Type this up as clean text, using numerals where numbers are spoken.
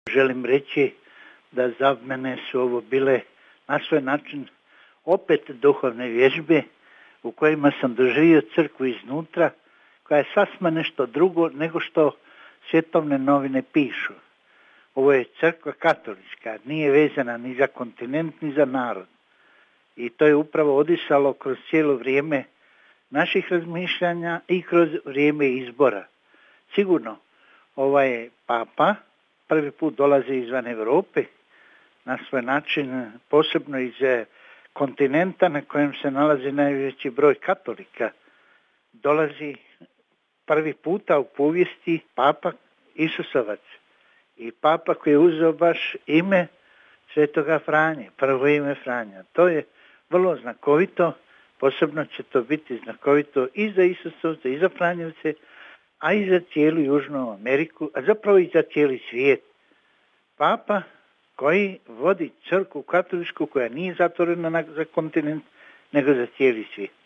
Želim reći da za mene su ovo bile na svoj način opet duhovne vježbe u kojima sam doživio crkvu iznutra, koja je sasvim nešto drugo nego što svjetovne novine pišu. Ovo je crkva katolička, nije vezana ni za kontinent ni za narod. I to je upravo odisalo kroz cijelo vrijeme naših razmišljanja i kroz vrijeme izbora. Sigurno, ovaj papa prvi put dolazi izvan Europe, na svoj način posebno iz kontinenta na kojem se nalazi najveći broj katolika. Dolazi prvi puta u povijesti papa Isusovac i papa koji je uzeo baš ime Svetoga Franje, prvo ime Franja. To je vrlo znakovito, posebno će to biti znakovito i za Isusovce, i za Franjevce, a i za cijelu Južnu Ameriku, a zapravo i za cijeli svijet. Papa koji vodi crkvu katoličku koja nije zatvorena za kontinent, nego za cijeli svijet.